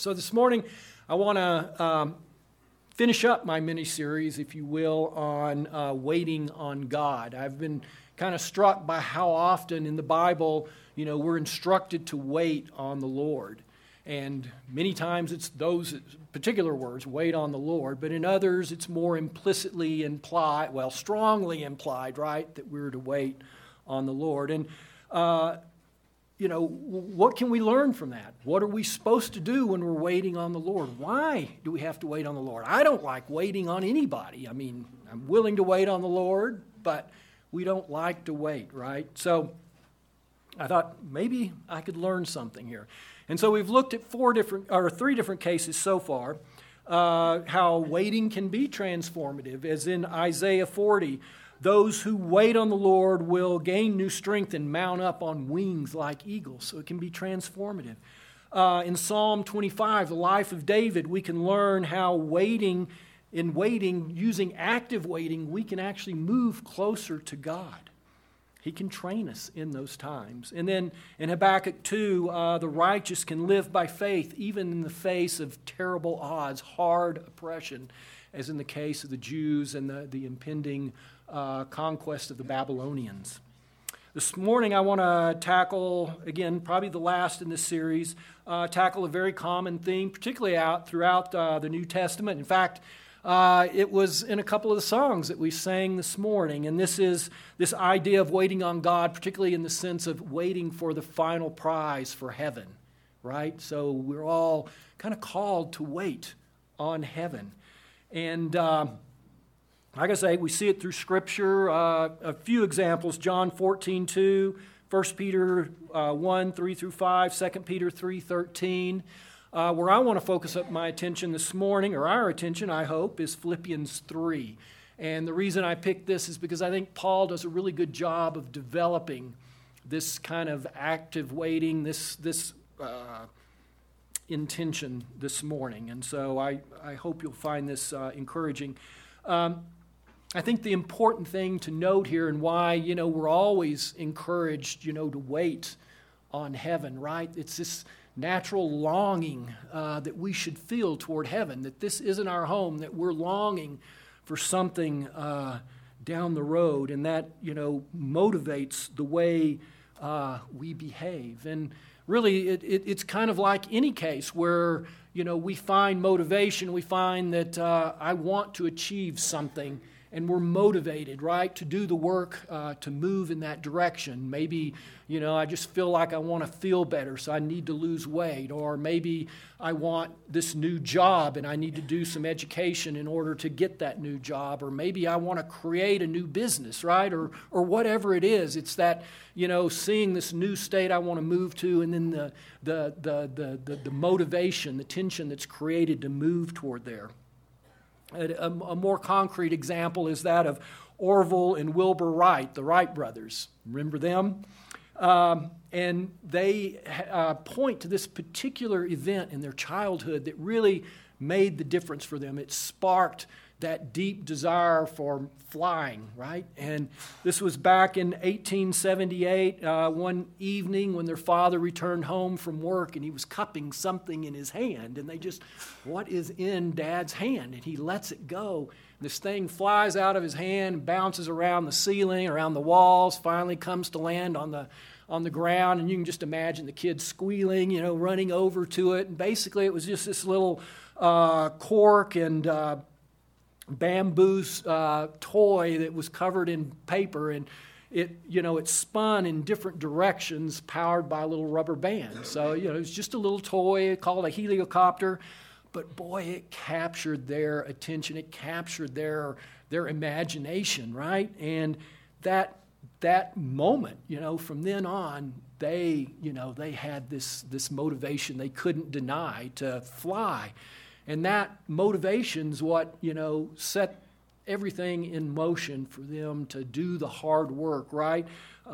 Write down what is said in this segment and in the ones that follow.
So this morning, I want to finish up my mini-series, if you will, on waiting on God. I've been kind of struck by how often in the Bible, we're instructed to wait on the Lord. And many times it's those particular words, wait on the Lord. But in others, it's more implicitly implied, strongly implied, right, that we're to wait on the Lord. And what can we learn from that? What are we supposed to do when we're waiting on the Lord? Why do we have to wait on the Lord? I don't like waiting on anybody. I mean, I'm willing to wait on the Lord, but we don't like to wait, right? So I thought maybe I could learn something here. And so we've looked at three different cases so far, how waiting can be transformative, as in Isaiah 40. Those who wait on the Lord will gain new strength and mount up on wings like eagles. So it can be transformative. In Psalm 25, the life of David, we can learn how using active waiting, we can actually move closer to God. He can train us in those times. And then in Habakkuk 2, the righteous can live by faith even in the face of terrible odds, hard oppression, as in the case of the Jews and the impending conquest of the Babylonians. This morning I want to tackle, again, probably the last in this series, tackle a very common theme, particularly throughout the New Testament. In fact, it was in a couple of the songs that we sang this morning, and this is this idea of waiting on God, particularly in the sense of waiting for the final prize for heaven, right? So we're all kind of called to wait on heaven. And like I say, we see it through Scripture. A few examples: John 14:2, 1 Peter 1:3-5, 2 Peter 3:13. Where I want to focus up my attention this morning, or our attention, I hope, is Philippians 3. And the reason I picked this is because I think Paul does a really good job of developing this kind of active waiting, this intention this morning. And so I hope you'll find this encouraging. I think the important thing to note here, and why, we're always encouraged, to wait on heaven, right? It's this natural longing that we should feel toward heaven, that this isn't our home, that we're longing for something down the road, and that, motivates the way we behave. And really, it's kind of like any case where, we find motivation, we find that I want to achieve something, and we're motivated, right, to do the work, to move in that direction. Maybe, I just feel like I want to feel better, so I need to lose weight. Or maybe I want this new job, and I need to do some education in order to get that new job. Or maybe I want to create a new business, right? Or whatever it is. It's that, seeing this new state I want to move to, and then the motivation, the tension that's created to move toward there. A more concrete example is that of Orville and Wilbur Wright, the Wright brothers. Remember them? And they point to this particular event in their childhood that really made the difference for them. It sparked that deep desire for flying, right? And this was back in 1878, one evening when their father returned home from work, and he was cupping something in his hand, and they just, what is in Dad's hand? And he lets it go. And this thing flies out of his hand, bounces around the ceiling, around the walls, finally comes to land on the ground, and you can just imagine the kids squealing, running over to it. And basically it was just this little cork and bamboo toy that was covered in paper, and it spun in different directions, powered by a little rubber band. So it was just a little toy called a heliocopter, but boy, it captured their attention. It captured their imagination, right? And that moment, from then on, they had this motivation they couldn't deny to fly. And that motivation's what, set everything in motion for them to do the hard work, right?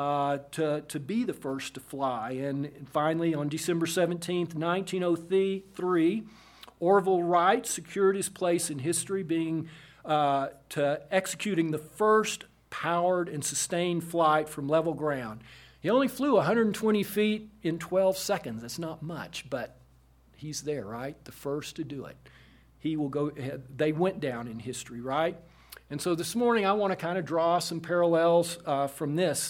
To be the first to fly. And finally, on December 17th, 1903, Orville Wright secured his place in history, being to executing the first powered and sustained flight from level ground. He only flew 120 feet in 12 seconds. That's not much, but He's there, right? The first to do it. He will go ahead. They went down in history, right? And so this morning I want to kind of draw some parallels from this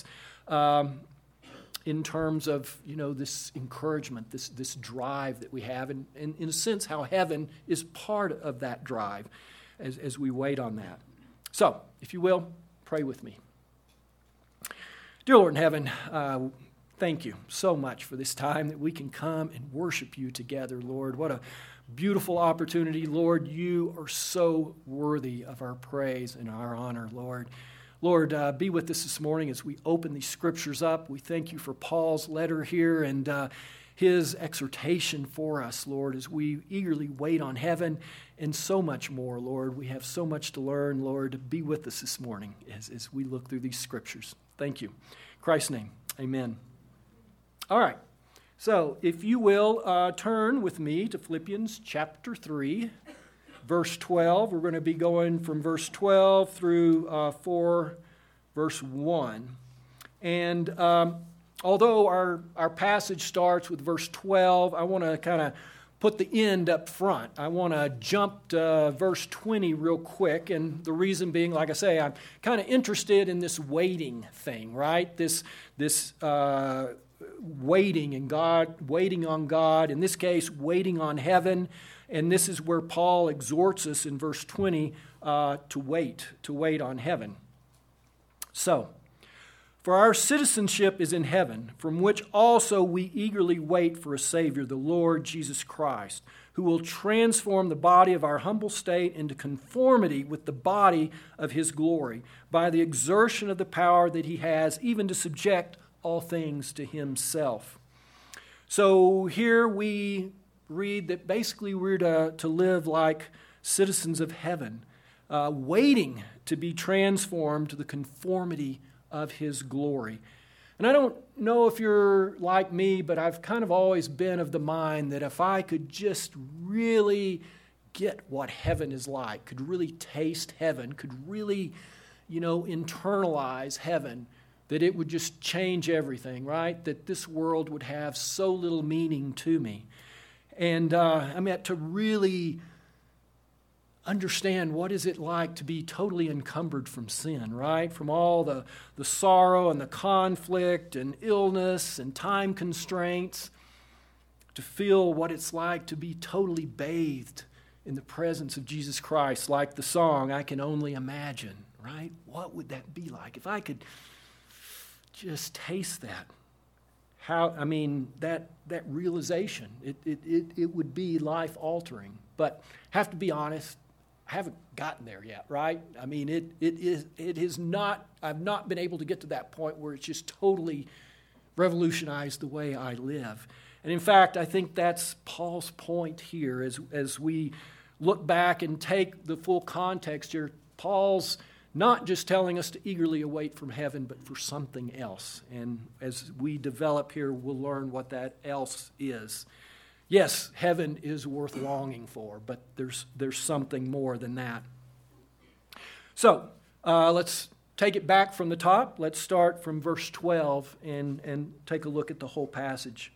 in terms of, this encouragement, this drive that we have, and in a sense how heaven is part of that drive as we wait on that. So, if you will, pray with me. Dear Lord in heaven, thank you so much for this time that we can come and worship you together, Lord. What a beautiful opportunity, Lord. You are so worthy of our praise and our honor, Lord. Lord, be with us this morning as we open these scriptures up. We thank you for Paul's letter here and his exhortation for us, Lord, as we eagerly wait on heaven and so much more, Lord. We have so much to learn, Lord. Be with us this morning as we look through these scriptures. Thank you. In Christ's name, amen. All right. So, if you will, turn with me to Philippians chapter 3, verse 12. We're going to be going from verse 12 through 4, verse 1. And although our passage starts with verse 12, I want to kind of put the end up front. I want to jump to verse 20 real quick, and the reason being, like I say, I'm kind of interested in this waiting thing, right? This waiting in God, waiting on God, in this case, waiting on heaven. And this is where Paul exhorts us in verse 20 to wait on heaven. So, for our citizenship is in heaven, from which also we eagerly wait for a Savior, the Lord Jesus Christ, who will transform the body of our humble state into conformity with the body of his glory, by the exertion of the power that he has, even to subject all things to himself. So here we read that basically we're to live like citizens of heaven, waiting to be transformed to the conformity of his glory. And I don't know if you're like me, but I've kind of always been of the mind that if I could just really get what heaven is like, could really taste heaven, could really, internalize heaven, that it would just change everything, right? That this world would have so little meaning to me. And to really understand what is it like to be totally encumbered from sin, right? From all the sorrow and the conflict and illness and time constraints, to feel what it's like to be totally bathed in the presence of Jesus Christ, like the song, I Can Only Imagine, right? What would that be like if I could just taste that? That realization, it would be life-altering. But have to be honest, I haven't gotten there yet, right? It is not, I've not been able to get to that point where it's just totally revolutionized the way I live. And in fact, I think that's Paul's point here as we look back and take the full context here. Paul's not just telling us to eagerly await from heaven, but for something else. And as we develop here, we'll learn what that else is. Yes, heaven is worth longing for, but there's something more than that. So let's take it back from the top. Let's start from verse 12 and take a look at the whole passage.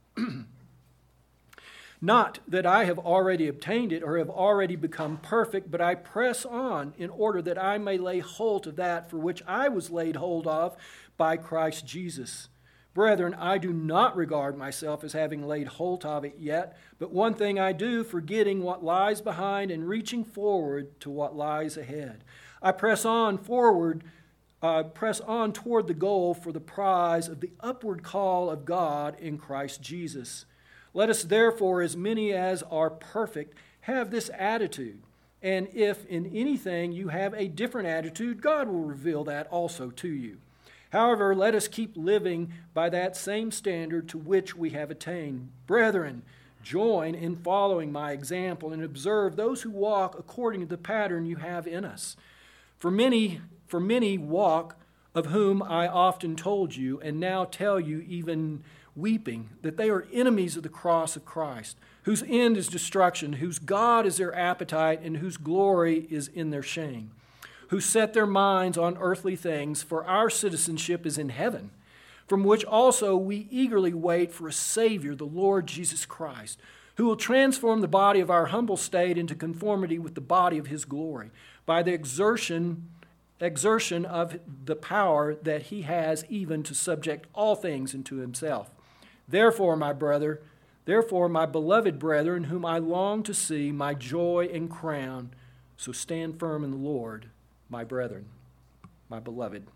Not that I have already obtained it or have already become perfect, but I press on in order that I may lay hold of that for which I was laid hold of by Christ Jesus. Brethren, I do not regard myself as having laid hold of it yet, but one thing I do, forgetting what lies behind and reaching forward to what lies ahead. I press on toward the goal for the prize of the upward call of God in Christ Jesus. Let us therefore, as many as are perfect, have this attitude. And if in anything you have a different attitude, God will reveal that also to you. However, let us keep living by that same standard to which we have attained. Brethren, join in following my example and observe those who walk according to the pattern you have in us. For many walk, of whom I often told you, and now tell you even weeping, that they are enemies of the cross of Christ, whose end is destruction, whose God is their appetite, and whose glory is in their shame, who set their minds on earthly things, for our citizenship is in heaven, from which also we eagerly wait for a Savior, the Lord Jesus Christ, who will transform the body of our humble state into conformity with the body of his glory, by the exertion of the power that he has even to subject all things unto himself. Therefore, my beloved brethren, whom I long to see, my joy and crown, so stand firm in the Lord, my brethren, my beloved.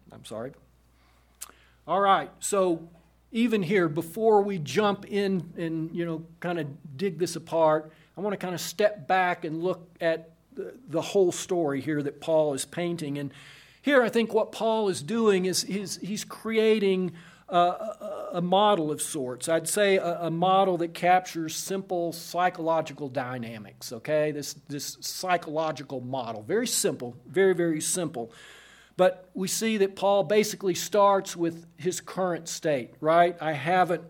All right, so even here, before we jump in and, kind of dig this apart, I want to kind of step back and look at the whole story here that Paul is painting. And here I think what Paul is doing is he's creating a model of sorts. I'd say a model that captures simple psychological dynamics, okay? This psychological model. Very simple, very, very simple. But we see that Paul basically starts with his current state, right? I haven't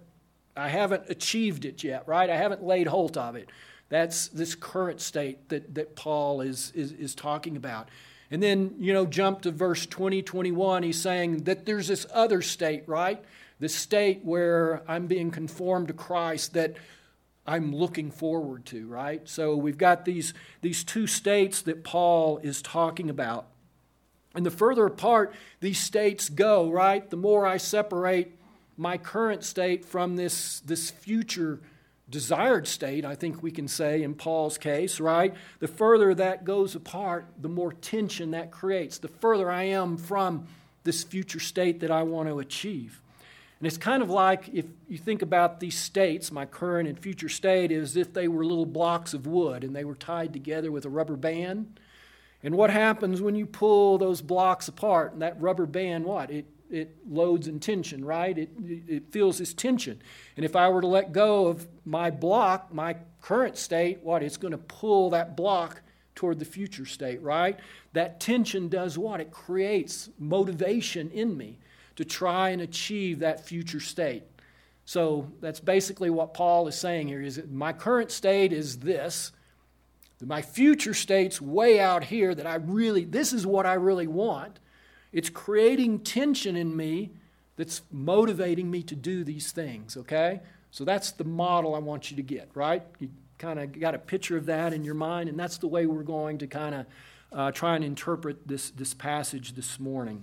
achieved it yet, right? I haven't laid hold of it. That's this current state that Paul is talking about. And then, jump to verse 20, 21. He's saying that there's this other state, right? This state where I'm being conformed to Christ that I'm looking forward to, right? So we've got these two states that Paul is talking about. And the further apart these states go, right, the more I separate my current state from this future desired state, I think we can say in Paul's case, right? The further that goes apart, the more tension that creates. The further I am from this future state that I want to achieve. And it's kind of like if you think about these states, my current and future state, as if they were little blocks of wood and they were tied together with a rubber band. And what happens when you pull those blocks apart? And that rubber band, what? It loads in tension, right? It feels this tension. And if I were to let go of my block, my current state, what? It's going to pull that block toward the future state, right? That tension does what? It creates motivation in me to try and achieve that future state. So that's basically what Paul is saying here, is that my current state is this. My future state's way out here this is what I really want. It's creating tension in me that's motivating me to do these things, okay? So that's the model I want you to get, right? You kind of got a picture of that in your mind, and that's the way we're going to kind of try and interpret this passage this morning.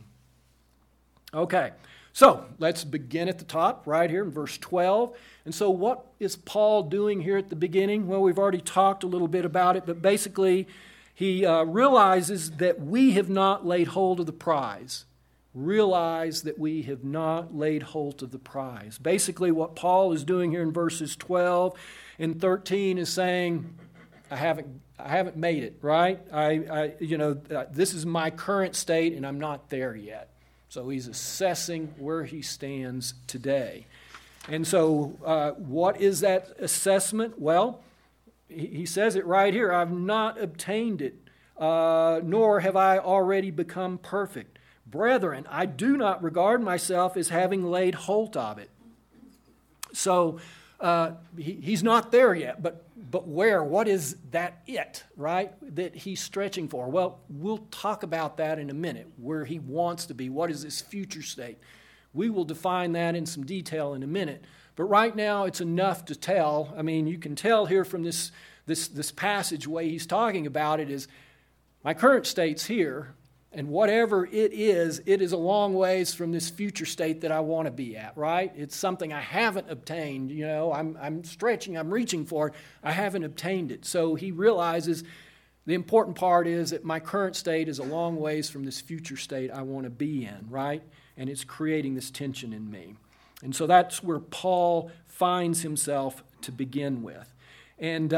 Okay, so let's begin at the top right here in verse 12. And so what is Paul doing here at the beginning? Well, we've already talked a little bit about it, but basically he realizes that we have not laid hold of the prize. Realize that we have not laid hold of the prize. Basically what Paul is doing here in verses 12 and 13 is saying, I haven't made it, right? This is my current state and I'm not there yet. So he's assessing where he stands today. And so what is that assessment? Well, he says it right here. I've not obtained it, nor have I already become perfect. Brethren, I do not regard myself as having laid hold of it. So he's not there yet, but where? What is that it, right, that he's stretching for? Well, we'll talk about that in a minute, where he wants to be. What is this future state? We will define that in some detail in a minute. But right now, it's enough to tell. I mean, you can tell here from this passage, way he's talking about it is, my current state's here, and whatever it is a long ways from this future state that I want to be at, right? It's something I haven't obtained. I'm stretching, I'm reaching for it. I haven't obtained it. So he realizes the important part is that my current state is a long ways from this future state I want to be in, right? And it's creating this tension in me. And so that's where Paul finds himself to begin with. And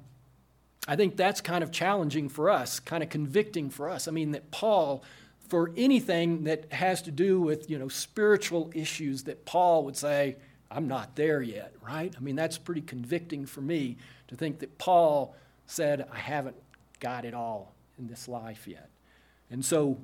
I think that's kind of challenging for us, kind of convicting for us. I mean, that Paul, for anything that has to do with, spiritual issues, that Paul would say, I'm not there yet, right? I mean, that's pretty convicting for me to think that Paul said, I haven't got it all in this life yet. And so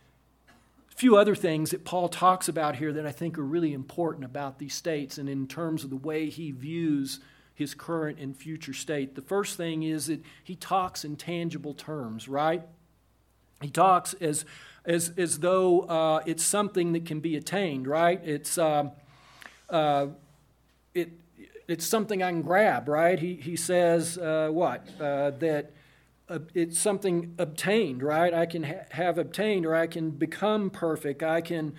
a few other things that Paul talks about here that I think are really important about these states and in terms of the way he views his current and future state. The first thing is that he talks in tangible terms, right? He talks as though it's something that can be attained, right? It's it's something I can grab, right? He says that it's something obtained, right? I can have obtained, or I can become perfect. I can.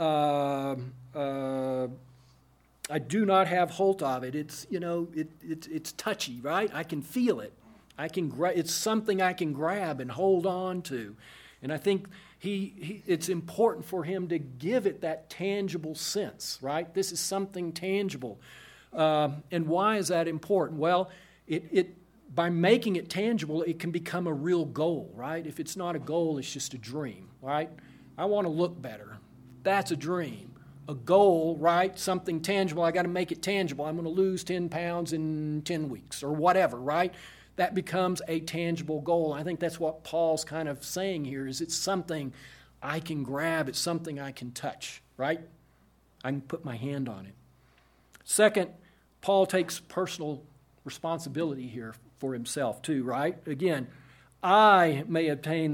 I do not have hold of it. It's it's touchy, right? I can feel it. It's something I can grab and hold on to, and I think it's important for him to give it that tangible sense, right? This is something tangible, and why is that important? Well, it by making it tangible, it can become a real goal, right? If it's not a goal, it's just a dream, right? I want to look better. That's a dream. A goal, right? Something tangible. I got to make it tangible. I'm going to lose 10 pounds in 10 weeks or whatever, right? That becomes a tangible goal. I think that's what Paul's kind of saying here is it's something I can grab. It's something I can touch, right? I can put my hand on it. Second, Paul takes personal responsibility here for himself too, right? Again, I may obtain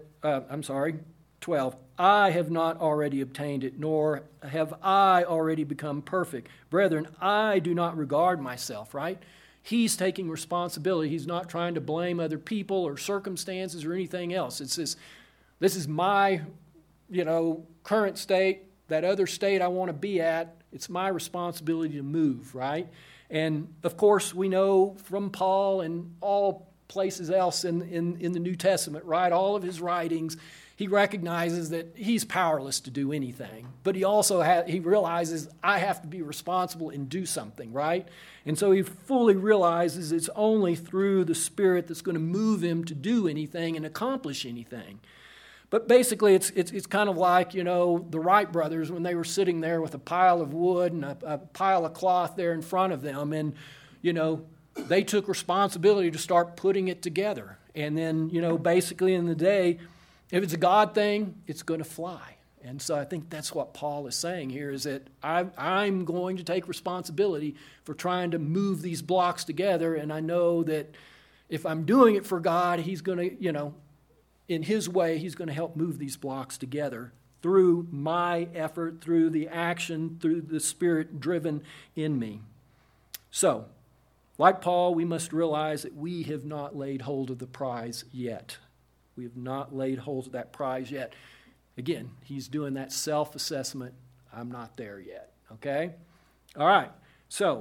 12. I have not already obtained it, nor have I already become perfect. Brethren, I do not regard myself, right? He's taking responsibility. He's not trying to blame other people or circumstances or anything else. It's this is my, current state, that other state I want to be at. It's my responsibility to move, right? And of course, we know from Paul and all places else in the New Testament, right? All of his writings, he recognizes that he's powerless to do anything. But he also he realizes I have to be responsible and do something, right? And so he fully realizes it's only through the Spirit that's going to move him to do anything and accomplish anything. But basically, it's kind of like, the Wright brothers when they were sitting there with a pile of wood and a pile of cloth there in front of them. And, they took responsibility to start putting it together. And then, basically in the day, if it's a God thing, it's going to fly. And so I think that's what Paul is saying here is that I'm going to take responsibility for trying to move these blocks together. And I know that if I'm doing it for God, he's going to, in his way, he's going to help move these blocks together through my effort, through the action, through the Spirit driven in me. So, like Paul, we must realize that we have not laid hold of the prize yet. We have not laid hold of that prize yet. Again, he's doing that self-assessment. I'm not there yet, okay? All right, so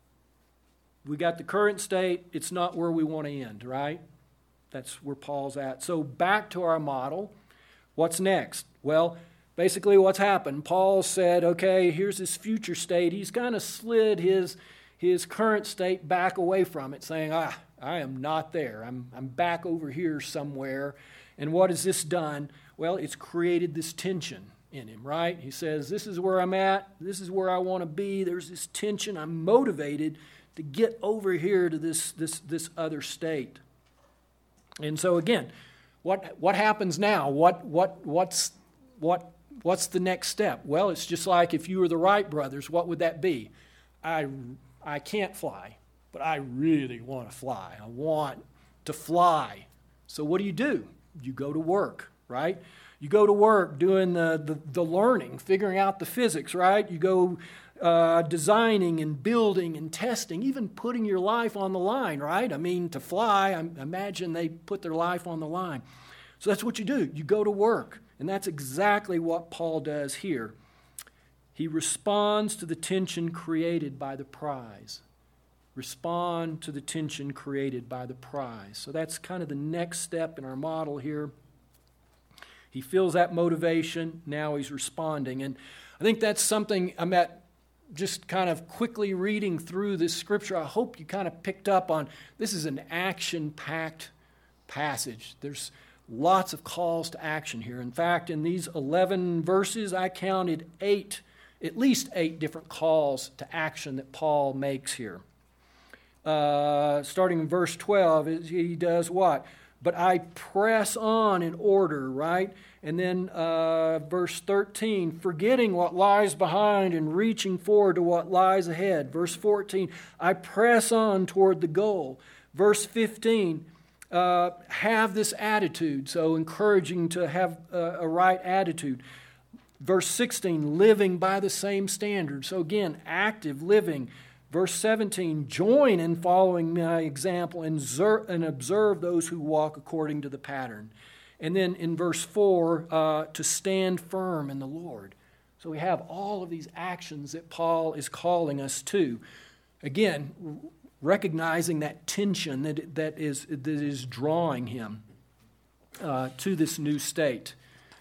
we got the current state. It's not where we want to end, right? That's where Paul's at. So back to our model. What's next? Well, basically what's happened. Paul said, okay, here's his future state. He's kind of slid his current state back away from it, saying, I am not there. I'm back over here somewhere. And what has this done? Well, it's created this tension in him, right? He says, this is where I'm at. This is where I want to be. There's this tension. I'm motivated to get over here to this other state. And so again, what happens now? What's the next step? Well, it's just like if you were the Wright brothers, what would that be? I can't fly, but I really want to fly. I want to fly. So what do? You go to work, right? You go to work doing the learning, figuring out the physics, right? You go designing and building and testing, even putting your life on the line, right? I mean, to fly, I imagine they put their life on the line. So that's what you do. You go to work. And that's exactly what Paul does here. He responds to the tension created by the prize. Respond to the tension created by the prize. So that's kind of the next step in our model here. He feels that motivation. Now he's responding. And I think that's something I'm at just kind of quickly reading through this scripture. I hope you kind of picked up on this is an action-packed passage. There's lots of calls to action here. In fact, in these 11 verses, I counted at least eight different calls to action that Paul makes here. Starting in verse 12, he does what? But I press on in order, right? And then verse 13, forgetting what lies behind and reaching forward to what lies ahead. Verse 14, I press on toward the goal. Verse 15, have this attitude, so encouraging to have a right attitude. Verse 16, living by the same standard. So again, active living. Verse 17, join in following my example and observe those who walk according to the pattern. And then in verse 4, to stand firm in the Lord. So we have all of these actions that Paul is calling us to. Again, recognizing that tension that is drawing him to this new state.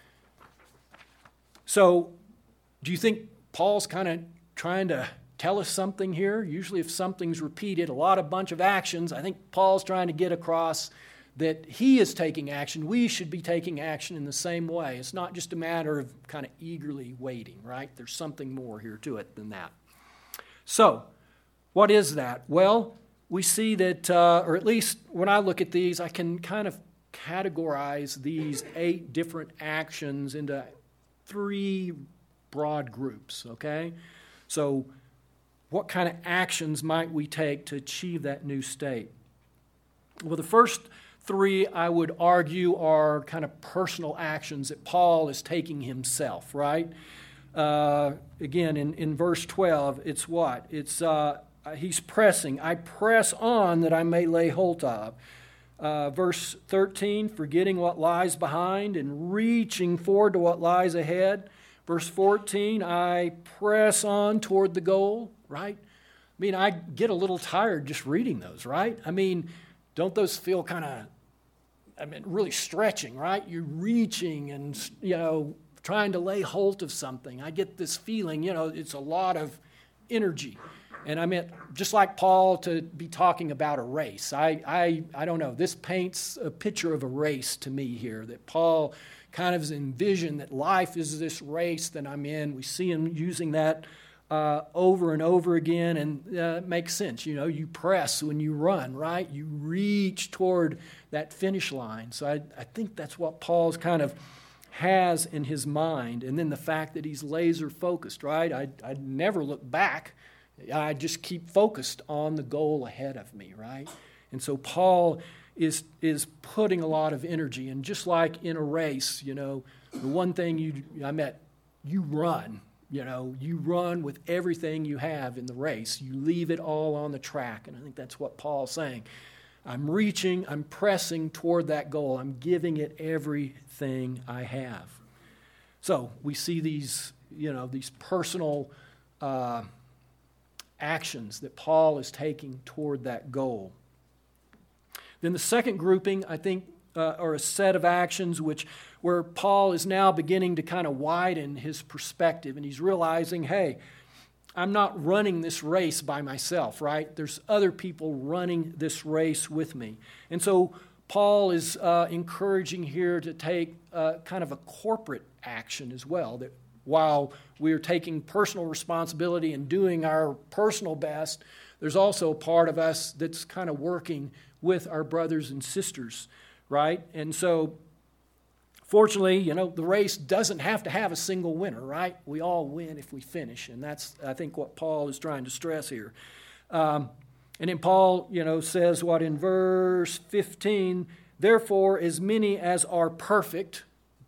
So, do you think Paul's kind of trying to tell us something here? Usually if something's repeated, a bunch of actions, I think Paul's trying to get across that he is taking action. We should be taking action in the same way. It's not just a matter of kind of eagerly waiting, right? There's something more here to it than that. So, what is that? Well, we see that, or at least when I look at these, I can kind of categorize these 8 different actions into 3 broad groups, okay? So, what kind of actions might we take to achieve that new state? Well, the first 3, I would argue, are kind of personal actions that Paul is taking himself, right? Again, in verse 12, it's what? It's he's pressing. I press on that I may lay hold of. Verse 13, forgetting what lies behind and reaching forward to what lies ahead. Verse 14, I press on toward the goal, right? I mean, I get a little tired just reading those, right? I mean, don't those feel kind of, really stretching, right? You're reaching and, trying to lay hold of something. I get this feeling, it's a lot of energy. And I meant, just like Paul, to be talking about a race. I don't know, this paints a picture of a race to me here, that Paul kind of envisioned that life is this race that I'm in. We see him using that over and over again, and it makes sense. You press when you run, right? You reach toward that finish line. So I think that's what Paul's kind of has in his mind. And then the fact that he's laser focused, right? I never look back. I just keep focused on the goal ahead of me, right? And so Paul is putting a lot of energy. And just like in a race, the one thing you run. You run with everything you have in the race. You leave it all on the track. And I think that's what Paul's saying. I'm reaching, I'm pressing toward that goal. I'm giving it everything I have. So we see these personal actions that Paul is taking toward that goal. Then the second grouping, I think, are a set of actions where Paul is now beginning to kind of widen his perspective, and he's realizing, hey, I'm not running this race by myself, right? There's other people running this race with me. And so Paul is encouraging here to take kind of a corporate action as well, that while we're taking personal responsibility and doing our personal best, there's also a part of us that's kind of working with our brothers and sisters, right? And so, fortunately, the race doesn't have to have a single winner, right? We all win if we finish, and that's, I think, what Paul is trying to stress here. And then Paul, says what in verse 15, therefore, as many as are perfect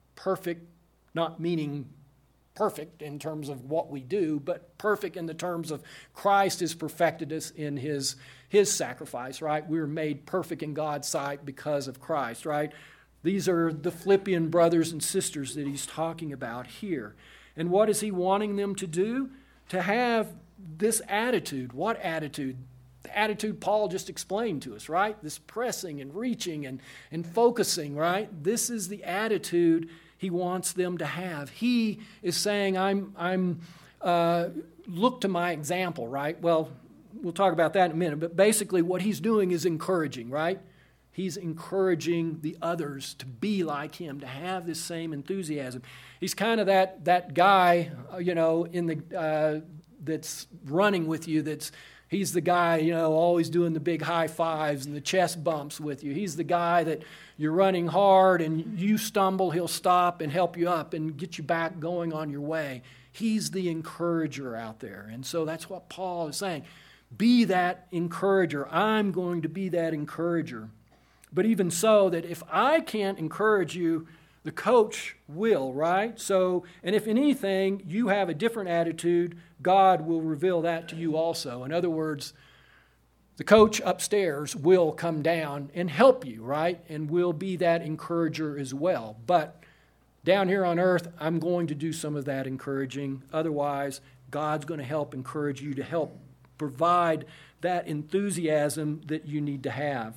not meaning perfect in terms of what we do, but perfect in the terms of Christ has perfected us in his sacrifice, right? We were made perfect in God's sight because of Christ, right? These are the Philippian brothers and sisters that he's talking about here. And what is he wanting them to do? To have this attitude. What attitude? The attitude Paul just explained to us, right? This pressing and reaching and focusing, right? This is the attitude he wants them to have. He is saying, I'm look to my example, right? Well, we'll talk about that in a minute, but basically what he's doing is encouraging, right? He's encouraging the others to be like him, to have this same enthusiasm. He's kind of that guy, in the that's running with you. He's the guy, always doing the big high fives and the chest bumps with you. He's the guy that you're running hard and you stumble, he'll stop and help you up and get you back going on your way. He's the encourager out there. And so that's what Paul is saying. Be that encourager. I'm going to be that encourager. But even so, that if I can't encourage you, the coach will, right? So, and if anything, you have a different attitude, God will reveal that to you also. In other words, the coach upstairs will come down and help you, right? And will be that encourager as well. But down here on earth, I'm going to do some of that encouraging. Otherwise, God's going to help encourage you to help provide that enthusiasm that you need to have.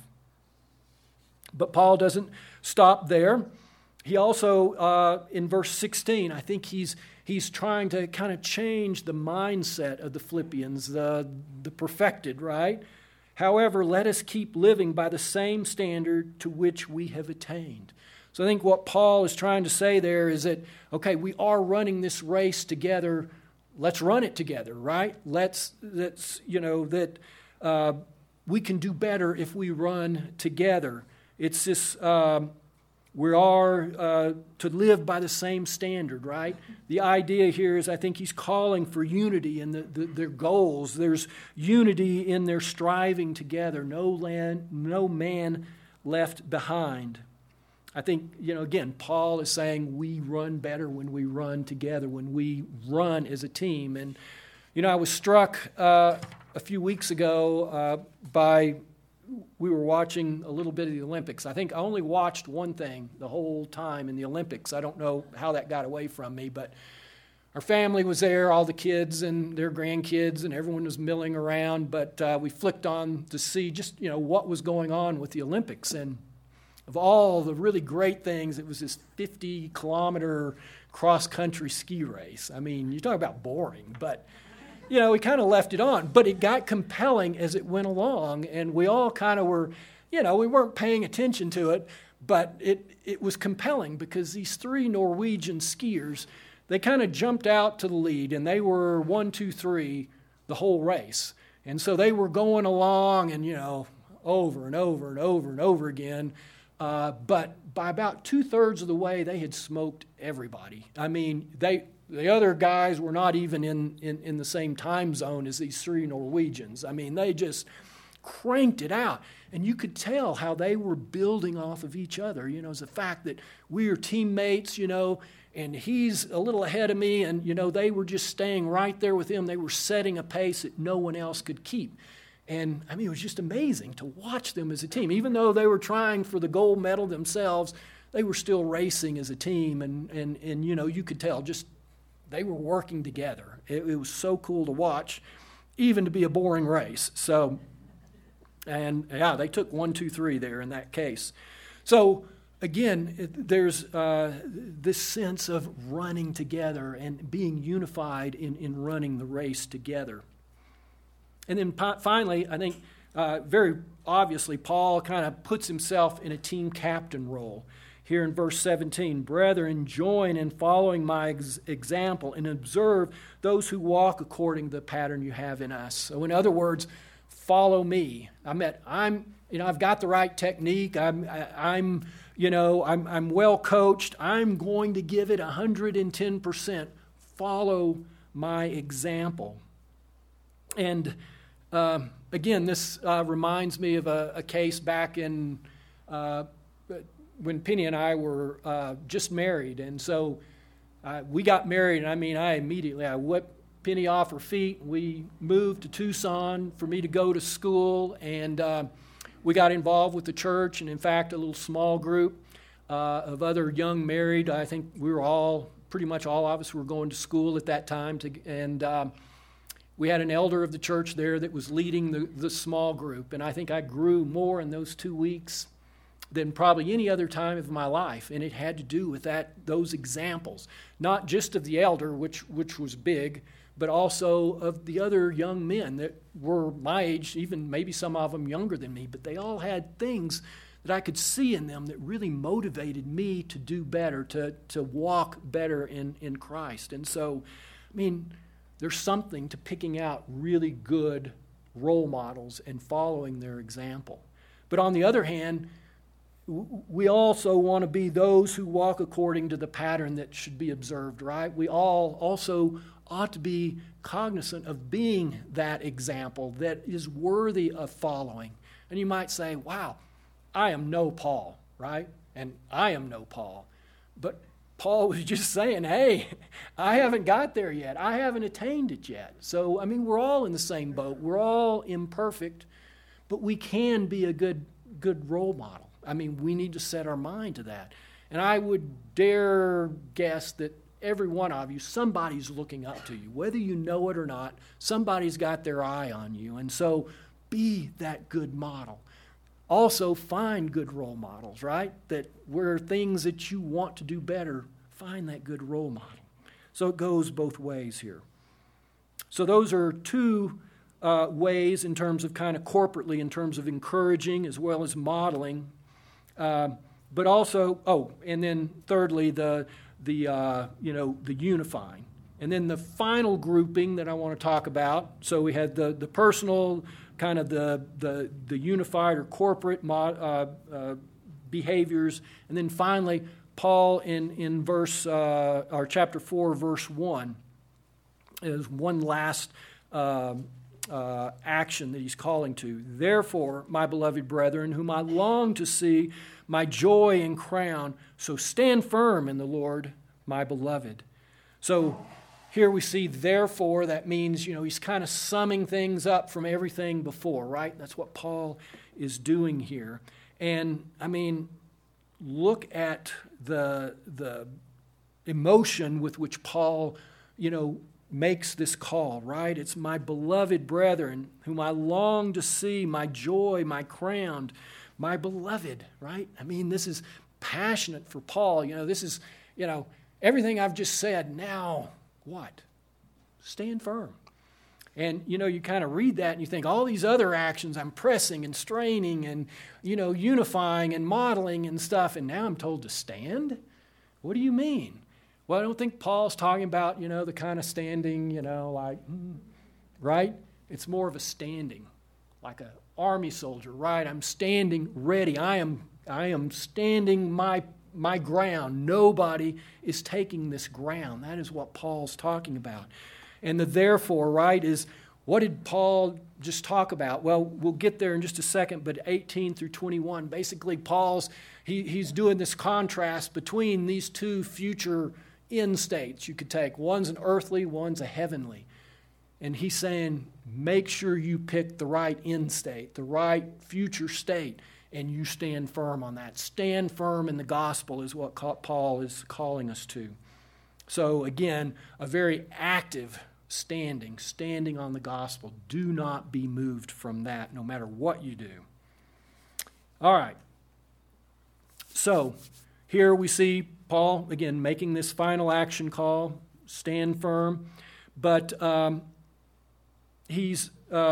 But Paul doesn't stop there. He also, in verse 16, I think he's trying to kind of change the mindset of the Philippians, the perfected, right? However, let us keep living by the same standard to which we have attained. So I think what Paul is trying to say there is that, okay, we are running this race together. Let's run it together, right? Let's that we can do better if we run together. It's this, we are to live by the same standard, right? The idea here is I think he's calling for unity in their goals. There's unity in their striving together. No man left behind. I think, again, Paul is saying we run better when we run together, when we run as a team. And, I was struck a few weeks ago we were watching a little bit of the Olympics. I think I only watched one thing the whole time in the Olympics. I don't know how that got away from me, but our family was there, all the kids and their grandkids, and everyone was milling around. But we flicked on to see just, what was going on with the Olympics. And of all the really great things, it was this 50-kilometer cross-country ski race. I mean, you talk about boring, but we kind of left it on. But it got compelling as it went along, and we all kind of were, we weren't paying attention to it, but it was compelling because these three Norwegian skiers, they kind of jumped out to the lead, and they were 1, 2, 3 the whole race. And so they were going along and, over and over and over and over again. But by about 2/3 of the way, they had smoked everybody. I mean, the other guys were not even in the same time zone as these three Norwegians. I mean, they just cranked it out. And you could tell how they were building off of each other. It's the fact that we are teammates, and he's a little ahead of me. And, they were just staying right there with him. They were setting a pace that no one else could keep. And, it was just amazing to watch them as a team. Even though they were trying for the gold medal themselves, they were still racing as a team. And you could tell just they were working together. It was so cool to watch, even to be a boring race. So, and yeah, they took 1, 2, 3 there in that case. So, again, there's this sense of running together and being unified in running the race together. And then finally, I think very obviously, Paul kind of puts himself in a team captain role. Here in verse 17, brethren, join in following my example and observe those who walk according to the pattern you have in us. So in other words, follow me. I've got the right technique. I'm well coached. I'm going to give it 110%. Follow my example. And again, this reminds me of a case back in when Penny and I were just married. And so we got married, and I whipped Penny off her feet. We moved to Tucson for me to go to school, and we got involved with the church, and in fact, a little small group of other young married. I think we were pretty much all of us were going to school at that time, and we had an elder of the church there that was leading the small group, and I think I grew more in those 2 weeks than probably any other time of my life, and it had to do with those examples, not just of the elder, which was big, but also of the other young men that were my age, even maybe some of them younger than me, but they all had things that I could see in them that really motivated me to do better, to walk better in Christ. And so, there's something to picking out really good role models and following their example. But on the other hand, we also want to be those who walk according to the pattern that should be observed, right? We all also ought to be cognizant of being that example that is worthy of following. And you might say, wow, I am no Paul, right? And I am no Paul. But Paul was just saying, hey, I haven't got there yet. I haven't attained it yet. So, I mean, we're all in the same boat. We're all imperfect, but we can be a good role model. I mean, we need to set our mind to that. And I would dare guess that every one of you, somebody's looking up to you. Whether you know it or not, somebody's got their eye on you. And so be that good model. Also, find good role models, right? That where things that you want to do better, find that good role model. So it goes both ways here. So those are two ways in terms of kind of corporately, in terms of encouraging as well as modeling. But also, and then thirdly, the unifying. And then the final grouping that I want to talk about, so we had the personal, kind of the unified or corporate behaviors, and then finally Paul in verse or chapter 4, verse 1 is one last action that he's calling to. Therefore, my beloved brethren, whom I long to see, my joy and crown, so stand firm in the Lord, my beloved. So here we see, therefore, that means, he's kind of summing things up from everything before, right? That's what Paul is doing here. And, I mean, look at the emotion with which Paul, makes this call, right? It's my beloved brethren, whom I long to see, my joy, my crown, my beloved, right? I mean, this is passionate for Paul. This is, everything I've just said, now what? Stand firm. And, you kind of read that and you think, all these other actions, I'm pressing and straining and, unifying and modeling and stuff, and now I'm told to stand? What do you mean? Well, I don't think Paul's talking about, the kind of standing, right? It's more of a standing, like an army soldier, right? I'm standing ready. I am standing my ground. Nobody is taking this ground. That is what Paul's talking about. And the therefore, right, is what did Paul just talk about? Well, we'll get there in just a second, but 18 through 21, basically he's doing this contrast between these two future end states you could take. One's an earthly, one's a heavenly. And he's saying, make sure you pick the right end state, the right future state, and you stand firm on that. Stand firm in the gospel is what Paul is calling us to. So again, a very active standing on the gospel. Do not be moved from that, no matter what you do. All right. So here we see Paul, again, making this final action call, stand firm. But he's,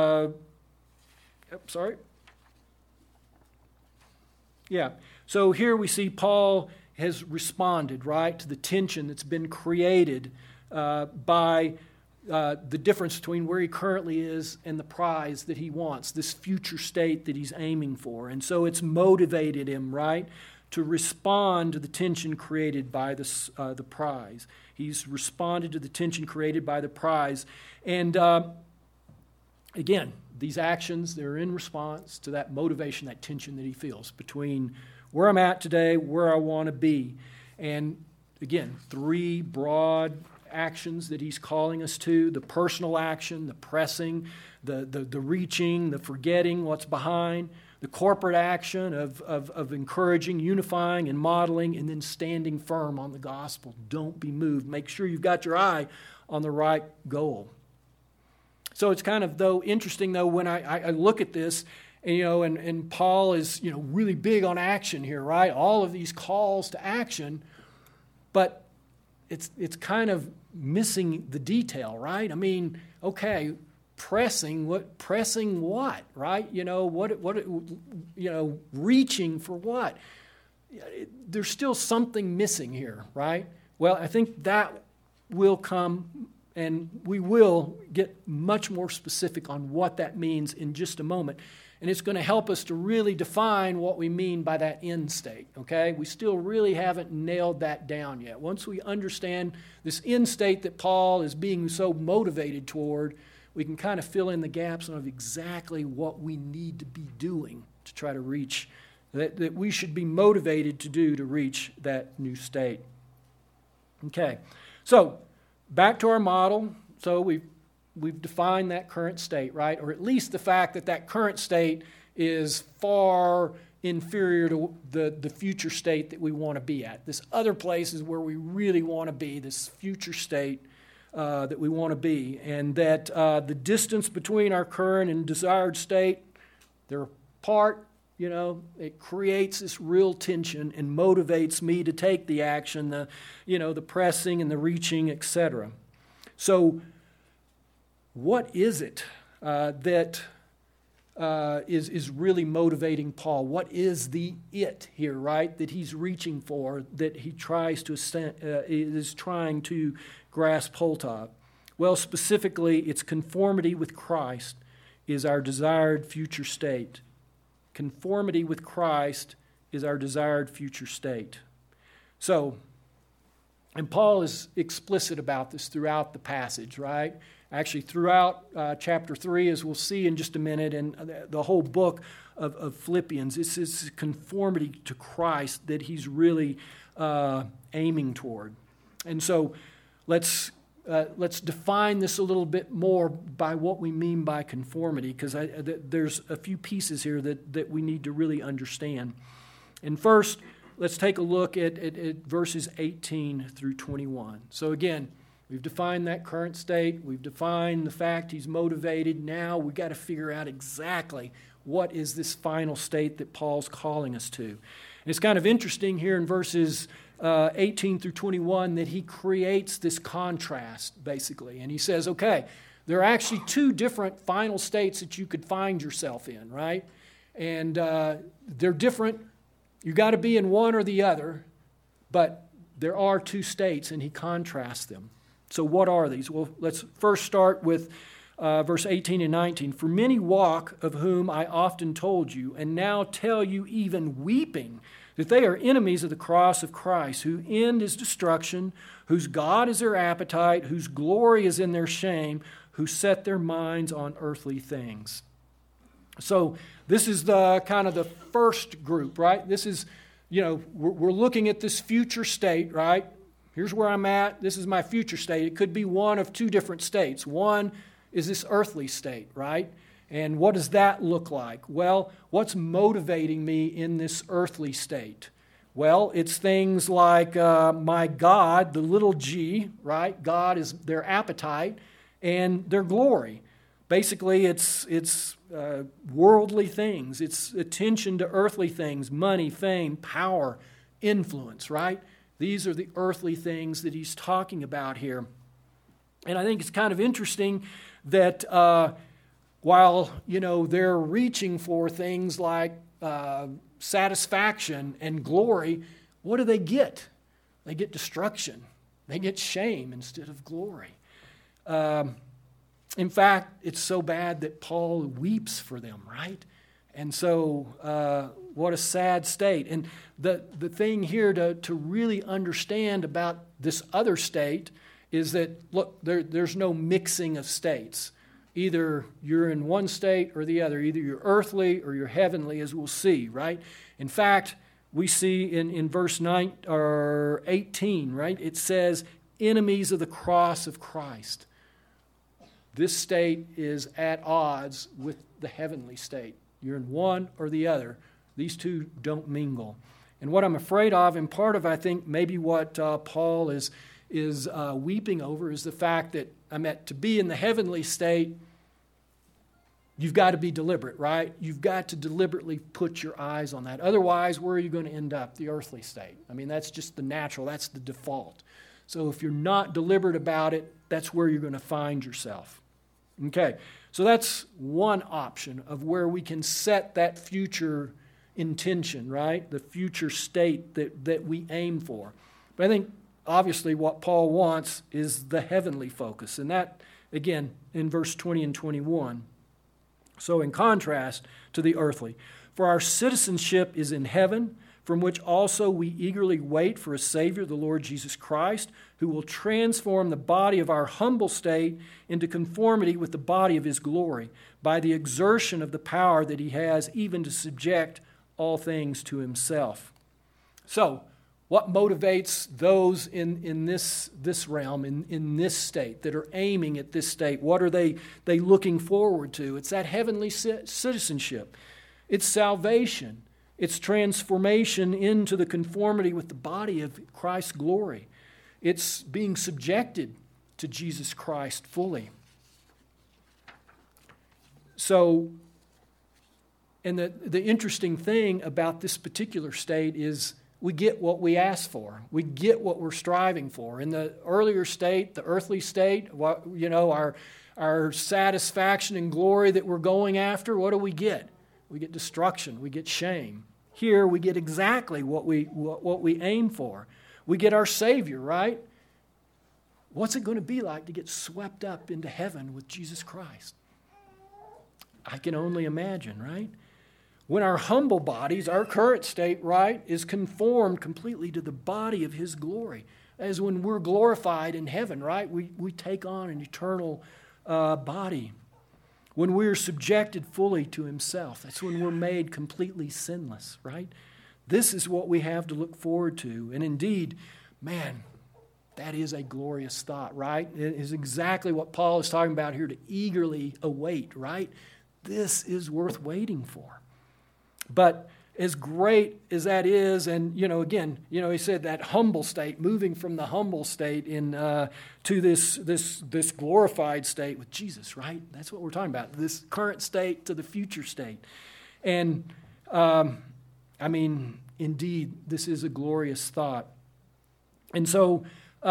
so here we see Paul has responded, right, to the tension that's been created by the difference between where he currently is and the prize that he wants, this future state that he's aiming for. And so it's motivated him, right, to respond to the tension created by the prize. He's responded to the tension created by the prize. And again, these actions, they're in response to that motivation, that tension that he feels between where I'm at today, where I want to be. And again, three broad actions that he's calling us to: the personal action, the pressing, the reaching, the forgetting what's behind, the corporate action of encouraging, unifying, and modeling, and then standing firm on the gospel. Don't be moved. Make sure you've got your eye on the right goal. So it's kind of, interesting, when I look at this, and Paul is, really big on action here, right? All of these calls to action, but it's kind of missing the detail, right? I mean, okay, pressing what, right? Reaching for what? There's still something missing here, right? Well, I think that will come, and we will get much more specific on what that means in just a moment. And it's going to help us to really define what we mean by that end state, okay? We still really haven't nailed that down yet. Once we understand this end state that Paul is being so motivated toward, we can kind of fill in the gaps of exactly what we need to be doing to try to reach, that we should be motivated to do to reach that new state. Okay, so back to our model. So we've defined that current state, right? Or at least the fact that that current state is far inferior to the future state that we want to be at. This other place is where we really want to be, this future state that we want to be. And that the distance between our current and desired state, they're apart. You know, it creates this real tension and motivates me to take the action, the pressing and the reaching, etc. So what is it that is really motivating Paul? What is the it here, right, that he's reaching for, that he is trying to grasp hold of? Well, specifically, it's conformity with Christ is our desired future state. Conformity with Christ is our desired future state. So, and Paul is explicit about this throughout the passage, right? Actually, throughout chapter 3, as we'll see in just a minute, and the whole book of Philippians, it's this conformity to Christ that he's really aiming toward. And so let's define this a little bit more by what we mean by conformity, because there's a few pieces here that we need to really understand. And first, let's take a look at verses 18 through 21. So again, we've defined that current state. We've defined the fact he's motivated. Now we've got to figure out exactly what is this final state that Paul's calling us to. And it's kind of interesting here in verses 18 through 21 that he creates this contrast, basically. And he says, okay, there are actually two different final states that you could find yourself in, right? And they're different. You got to be in one or the other, but there are two states, and he contrasts them. So what are these? Well, let's first start with verse 18 and 19. For many walk, of whom I often told you, and now tell you even weeping, that they are enemies of the cross of Christ, whose end is destruction, whose God is their appetite, whose glory is in their shame, who set their minds on earthly things. So this is the kind of the first group, right? This is, we're looking at this future state, right? Here's where I'm at. This is my future state. It could be one of two different states. One is this earthly state, right? And what does that look like? Well, what's motivating me in this earthly state? Well, it's things like my God, the little g, right? God is their appetite and their glory. Basically, it's worldly things. It's attention to earthly things, money, fame, power, influence, right? These are the earthly things that he's talking about here. And I think it's kind of interesting that while, they're reaching for things like satisfaction and glory, what do they get? They get destruction. They get shame instead of glory. In fact, it's so bad that Paul weeps for them, right? And so what a sad state. And the thing here to really understand about this other state is that, look, there's no mixing of states. Either you're in one state or the other. Either you're earthly or you're heavenly, as we'll see, right? In fact, we see in verse 9 or 18, right? It says, enemies of the cross of Christ. This state is at odds with the heavenly state. You're in one or the other. These two don't mingle. And what I'm afraid of, and part of, I think, maybe what Paul is weeping over is the fact that to be in the heavenly state, you've got to be deliberate, right? You've got to deliberately put your eyes on that. Otherwise, where are you going to end up? The earthly state. I mean, that's just the natural. That's the default. So if you're not deliberate about it, that's where you're going to find yourself. Okay, so that's one option of where we can set that future intention, right? The future state that we aim for. But I think obviously what Paul wants is the heavenly focus. And that, again, in verse 20 and 21. So in contrast to the earthly. For our citizenship is in heaven, from which also we eagerly wait for a Savior, the Lord Jesus Christ, who will transform the body of our humble state into conformity with the body of his glory, by the exertion of the power that he has even to subject all things to himself. So, What motivates those in this realm, in this state, that are aiming at this state? What are they looking forward to? It's that heavenly citizenship. It's salvation. It's transformation into the conformity with the body of Christ's glory. It's being subjected to Jesus Christ fully. So, and the interesting thing about this particular state is we get what we ask for. We get what we're striving for. In the earlier state, the earthly state, our satisfaction and glory that we're going after, what do we get? We get destruction. We get shame. Here we get exactly what we aim for. We get our Savior, right? What's it going to be like to get swept up into heaven with Jesus Christ? I can only imagine, right? When our humble bodies, our current state, right, is conformed completely to the body of His glory. As when we're glorified in heaven, right, we take on an eternal body. When we're subjected fully to Himself, that's when we're made completely sinless, right? This is what we have to look forward to. And indeed, man, that is a glorious thought, right? It is exactly what Paul is talking about here, to eagerly await, right? This is worth waiting for. But as great as that is, and again, he said that humble state, moving from the humble state to this glorified state with Jesus, right? That's what we're talking about. This current state to the future state, and indeed, this is a glorious thought. And so,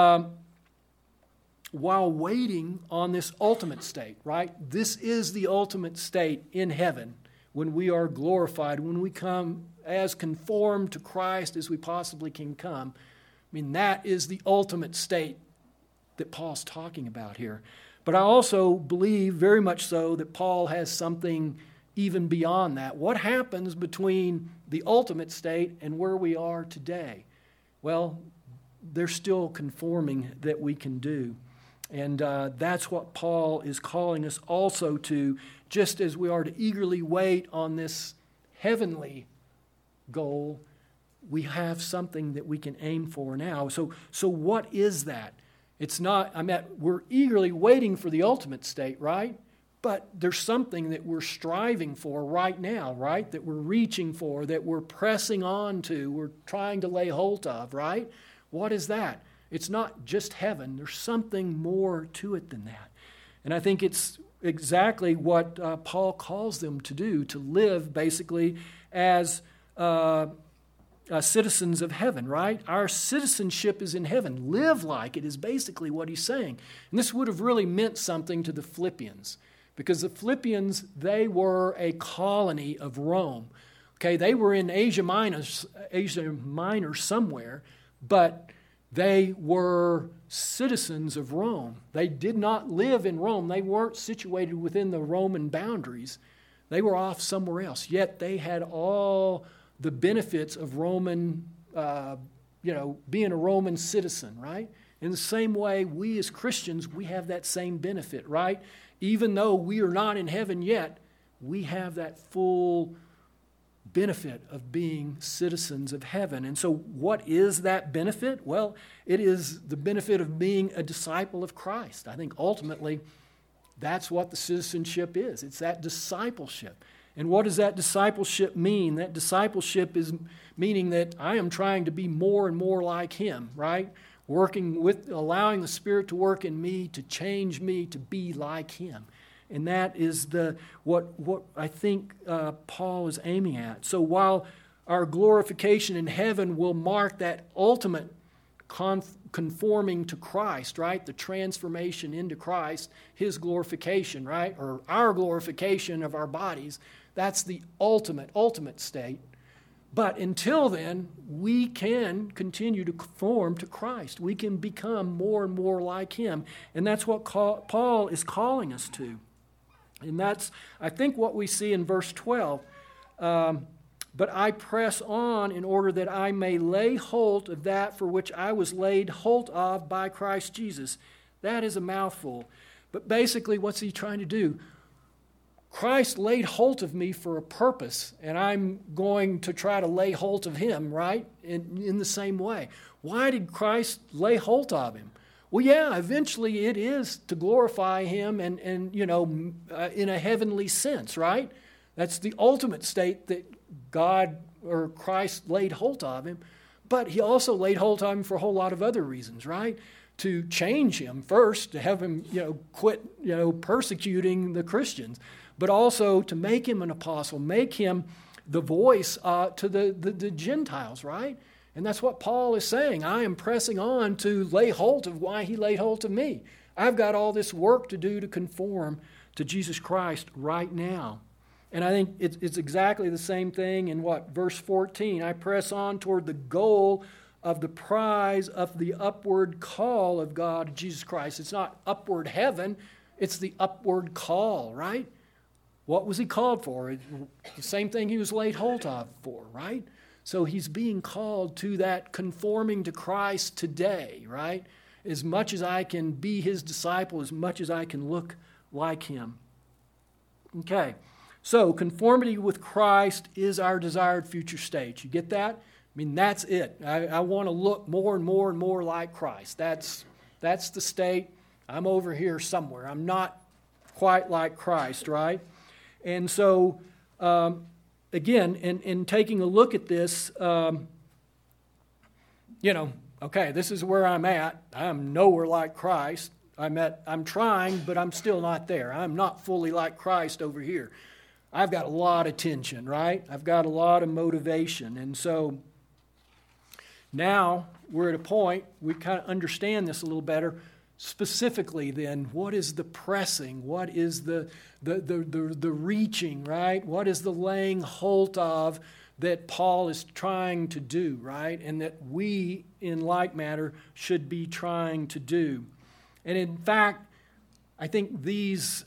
while waiting on this ultimate state, right? This is the ultimate state in heaven. When we are glorified, when we come as conformed to Christ as we possibly can come. That is the ultimate state that Paul's talking about here. But I also believe very much so that Paul has something even beyond that. What happens between the ultimate state and where we are today? Well, there's still conforming that we can do. And that's what Paul is calling us also to, just as we are to eagerly wait on this heavenly goal, we have something that we can aim for now. So what is that? It's not, we're eagerly waiting for the ultimate state, right? But there's something that we're striving for right now, right? That we're reaching for, that we're pressing on to, we're trying to lay hold of, right? What is that? It's not just heaven. There's something more to it than that. And I think it's exactly what Paul calls them to do, to live basically as citizens of heaven, right? Our citizenship is in heaven. Live like it is basically what he's saying. And this would have really meant something to the Philippians, because the Philippians, they were a colony of Rome. Okay, they were in Asia Minor somewhere, but they were citizens of Rome. They did not live in Rome. They weren't situated within the Roman boundaries. They were off somewhere else. Yet they had all the benefits of Roman, being a Roman citizen, right? In the same way, we as Christians, we have that same benefit, right? Even though we are not in heaven yet, we have that full benefit of being citizens of heaven. And so what is that benefit? Well, it is the benefit of being a disciple of Christ. I think ultimately that's what the citizenship is. It's that discipleship. And what does that discipleship mean? That discipleship is meaning that I am trying to be more and more like Him, right? Allowing the Spirit to work in me, to change me, to be like Him. And that is what I think Paul is aiming at. So while our glorification in heaven will mark that ultimate conforming to Christ, right? The transformation into Christ, His glorification, right? Or our glorification of our bodies. That's the ultimate state. But until then, we can continue to conform to Christ. We can become more and more like Him. And that's what Paul is calling us to. And that's, I think, what we see in verse 12. But I press on in order that I may lay hold of that for which I was laid hold of by Christ Jesus. That is a mouthful. But basically, what's he trying to do? Christ laid hold of me for a purpose, and I'm going to try to lay hold of him, right? In the same way. Why did Christ lay hold of him? Well, yeah, eventually it is to glorify him and in a heavenly sense, right? That's the ultimate state that God or Christ laid hold of him. But he also laid hold of him for a whole lot of other reasons, right? To change him first, to have him, quit, persecuting the Christians, but also to make him an apostle, make him the voice to the Gentiles, right? And that's what Paul is saying. I am pressing on to lay hold of why he laid hold of me. I've got all this work to do to conform to Jesus Christ right now. And I think it's exactly the same thing in verse 14. I press on toward the goal of the prize of the upward call of God, Jesus Christ. It's not upward heaven, it's the upward call, right? What was he called for? The same thing he was laid hold of for, right? So he's being called to that conforming to Christ today, right? As much as I can be his disciple, as much as I can look like him. Okay, so conformity with Christ is our desired future state. You get that? I mean, that's it. I want to look more and more and more like Christ. That's the state. I'm over here somewhere. I'm not quite like Christ, right? And so, again, in taking a look at this, okay, this is where I'm at. I'm nowhere like Christ. I'm trying, but I'm still not there. I'm not fully like Christ over here. I've got a lot of tension, right? I've got a lot of motivation. And so now we're at a point, we kind of understand this a little better. Specifically then, what is the pressing? What is the reaching, right? What is the laying hold of that Paul is trying to do, right? And that we, in like manner, should be trying to do. And in fact, I think these,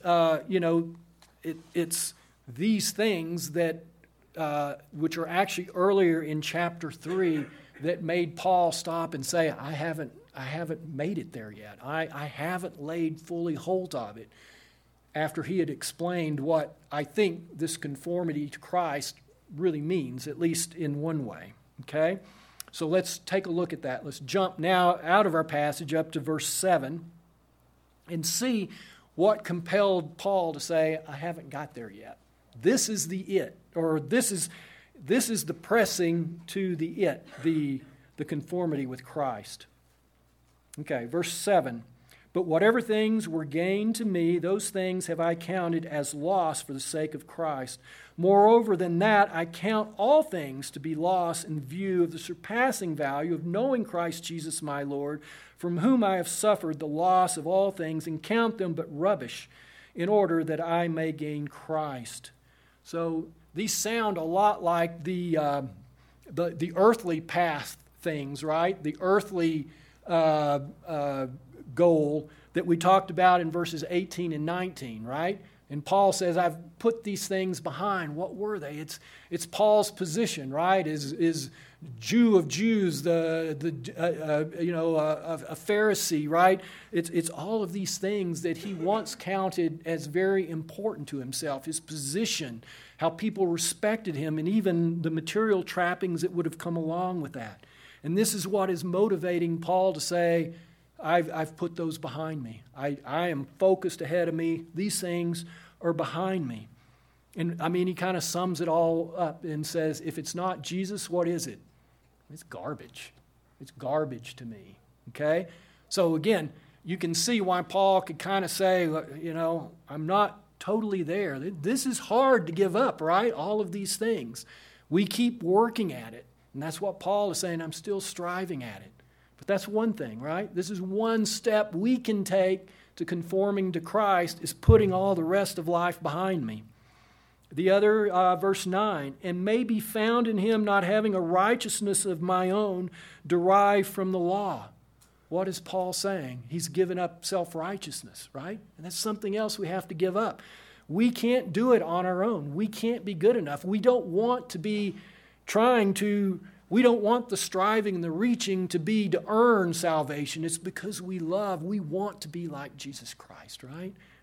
it's these things that, which are actually earlier in chapter 3, that made Paul stop and say, I haven't made it there yet. I haven't laid fully hold of it, after he had explained what I think this conformity to Christ really means, at least in one way. Okay? So let's take a look at that. Let's jump now out of our passage up to verse 7 and see what compelled Paul to say, I haven't got there yet. This is the it, or this is the pressing to the it, the conformity with Christ. Okay, verse 7. But whatever things were gained to me, those things have I counted as loss for the sake of Christ. Moreover than that, I count all things to be loss in view of the surpassing value of knowing Christ Jesus my Lord, from whom I have suffered the loss of all things, and count them but rubbish, in order that I may gain Christ. So these sound a lot like the earthly path things, right? The earthly goal that we talked about in verses 18 and 19, right? And Paul says, I've put these things behind. What were they? It's Paul's position, right? Is Jew of Jews, a Pharisee, right? It's all of these things that he once counted as very important to himself. His position, how people respected him, and even the material trappings that would have come along with that. And this is what is motivating Paul to say, I've put those behind me. I am focused ahead of me. These things are behind me. And I mean, he kind of sums it all up and says, if it's not Jesus, what is it? It's garbage. It's garbage to me. Okay? So again, you can see why Paul could kind of say, I'm not totally there. This is hard to give up, right? All of these things. We keep working at it. And that's what Paul is saying, I'm still striving at it. But that's one thing, right? This is one step we can take to conforming to Christ, is putting all the rest of life behind me. The other, verse 9, and may be found in him not having a righteousness of my own derived from the law. What is Paul saying? He's given up self-righteousness, right? And that's something else we have to give up. We can't do it on our own. We can't be good enough. We don't want to be we don't want the striving and the reaching to be to earn salvation. It's because we want to be like Jesus Christ, right?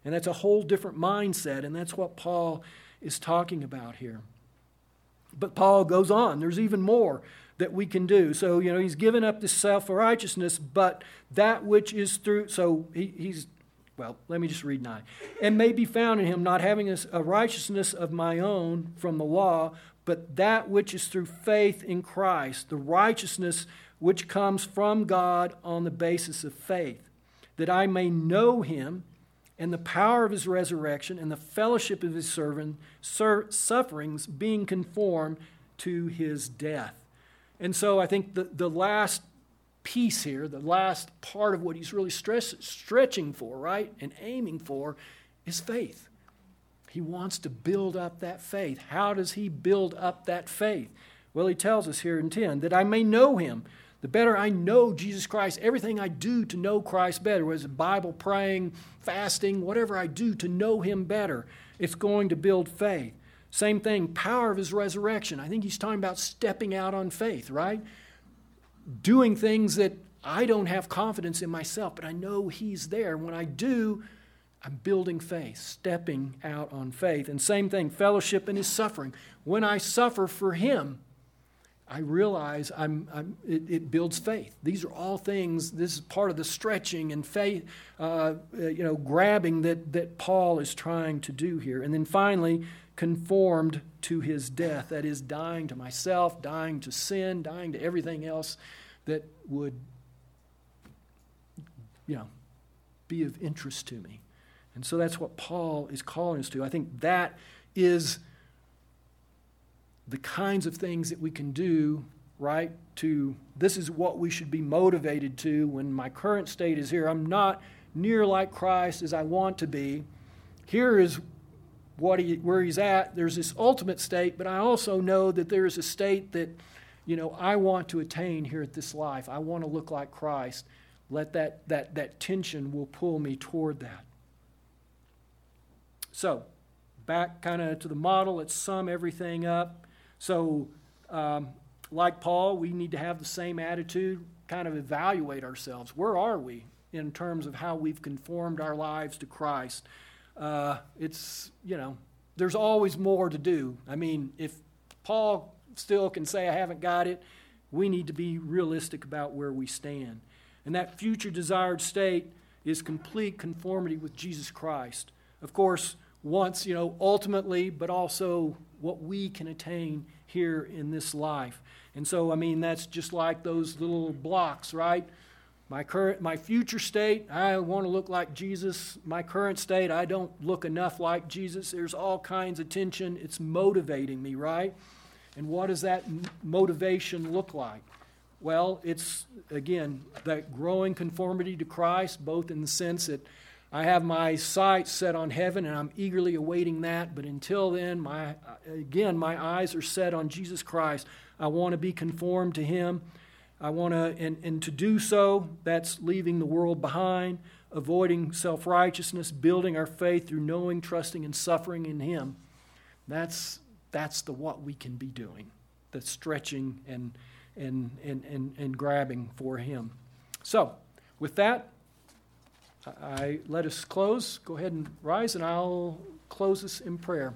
And that's a whole different mindset, and that's what Paul is talking about here. But Paul goes on. There's even more that we can do. So, he's given up this self-righteousness, but that which is through, so let me just read 9. And may be found in him, not having a righteousness of my own from the law, but that which is through faith in Christ, the righteousness which comes from God on the basis of faith, that I may know him and the power of his resurrection and the fellowship of his sufferings, being conformed to his death. And so I think the last piece here, the last part of what he's really stretching for, right, and aiming for, is faith. He wants to build up that faith. How does he build up that faith? Well, he tells us here in 10, that I may know him. The better I know Jesus Christ, everything I do to know Christ better, whether it's Bible, praying, fasting, whatever I do to know him better, it's going to build faith. Same thing, power of his resurrection. I think he's talking about stepping out on faith, right? Doing things that I don't have confidence in myself, but I know he's there. When I do, I'm building faith, stepping out on faith. And same thing, fellowship in his suffering. When I suffer for him, I realize it builds faith. These are all things, this is part of the stretching and faith, grabbing that Paul is trying to do here. And then finally, conformed to his death. That is, dying to myself, dying to sin, dying to everything else that would, be of interest to me. And so that's what Paul is calling us to. I think that is the kinds of things that we can do, right? This is what we should be motivated to when my current state is here. I'm not near like Christ as I want to be. Here is where he's at. There's this ultimate state, but I also know that there's a state that, I want to attain here at this life. I want to look like Christ. Let that tension will pull me toward that. So, back kind of to the model, let's sum everything up. So, like Paul, we need to have the same attitude, kind of evaluate ourselves. Where are we in terms of how we've conformed our lives to Christ? There's always more to do. I mean, if Paul still can say, I haven't got it, we need to be realistic about where we stand. And that future desired state is complete conformity with Jesus Christ. Of course, once, ultimately, but also what we can attain here in this life. And so, that's just like those little blocks, right? My future state, I want to look like Jesus. My current state, I don't look enough like Jesus. There's all kinds of tension. It's motivating me, right? And what does that motivation look like? Well, it's, again, that growing conformity to Christ, both in the sense that I have my sights set on heaven and I'm eagerly awaiting that. But until then, my eyes are set on Jesus Christ. I want to be conformed to him. I want to, and to do so, that's leaving the world behind, avoiding self-righteousness, building our faith through knowing, trusting, and suffering in him. That's what we can be doing. That's stretching and grabbing for him. So, with that, I let us close. Go ahead and rise, and I'll close us in prayer.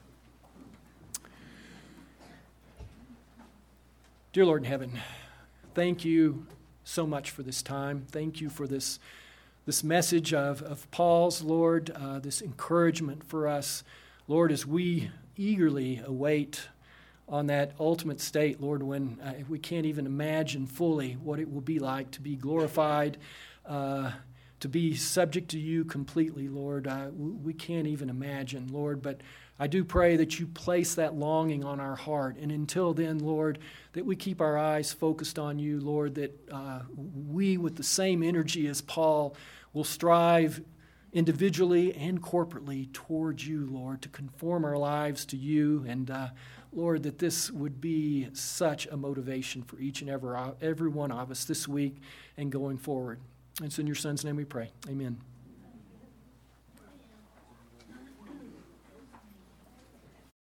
Dear Lord in heaven, thank you so much for this time. Thank you for this message of Paul's, Lord, this encouragement for us, Lord, as we eagerly await on that ultimate state, Lord, when we can't even imagine fully what it will be like to be glorified, to be subject to you completely, Lord. We can't even imagine, Lord, but I do pray that you place that longing on our heart. And until then, Lord, that we keep our eyes focused on you, Lord, that we, with the same energy as Paul, will strive individually and corporately towards you, Lord, to conform our lives to you. And Lord, that this would be such a motivation for each and every one of us this week and going forward. And it's in your Son's name we pray. Amen.